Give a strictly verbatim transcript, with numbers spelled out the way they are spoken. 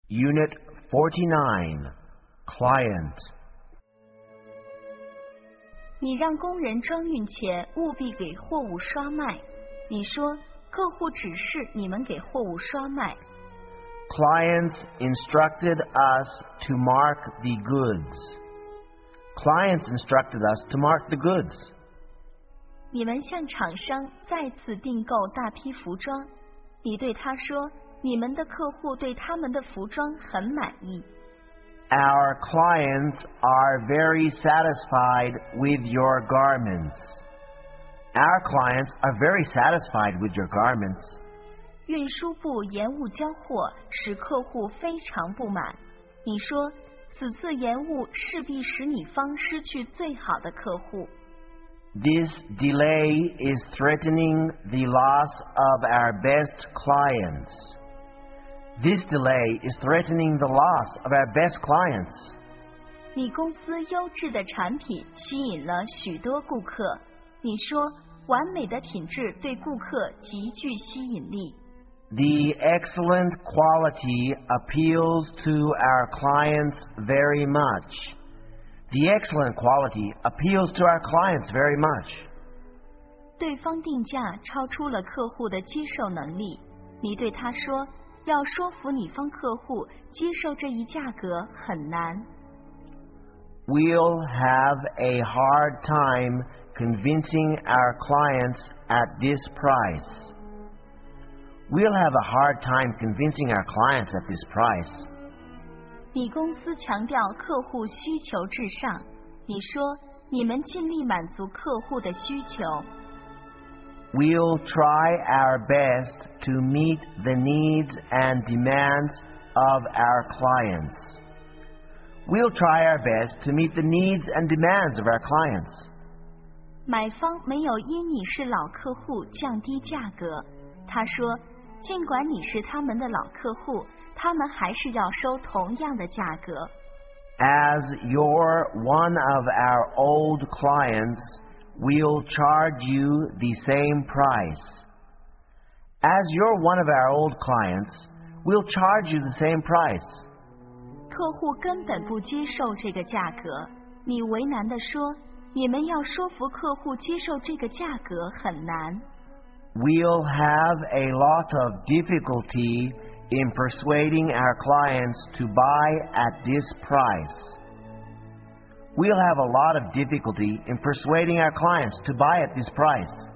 Unit forty-nine, Client. 你让工人装运前务必给货物刷卖。你说，客户指示你们给货物刷卖。 Clients instructed us to mark the goods. Clients instructed us to mark the goods. 你们向厂商再次订购大批服装。你对他说，你们的客户对他们的服装很满意。 Our clients are very satisfied with your garments. Our clients are very satisfied with your garments. 运输部延误交货，使客户非常不满。你说，此次延误势必使你方失去最好的客户。 This delay is threatening the loss of our best clients. This delay is threatening the loss of our best clients. 你公司优质的产品吸引了许多顾客。你说，完美的品质对顾客极具吸引力。 The excellent quality appeals to our clients very much. The excellent quality appeals to our clients very much. 对方定价超出了客户的接受能力。你对他说，要说服你方客户接受这一价格很难。 We'll have a hard time convincing our clients at this price. We'll have a hard time convincing our clients at this price. 你公司强调客户需求至上。你说，你们尽力满足客户的需求。 We'll try our best to meet the needs and demands of our clients. We'll try our best to meet the needs and demands of our clients. 买方没有因你是老客户降低价格。他说，尽管你是他们的老客户，他们还是要收同样的价格。 As you're one of our old clients, we'll charge you the same price. As you're one of our old clients, we'll charge you the same price. 客户根本不接受这个价格。你为难地说，你们要说服客户接受这个价格很难。 We'll have a lot of difficulty in persuading our clients to buy at this price. We'll have a lot of difficulty in persuading our clients to buy at this price.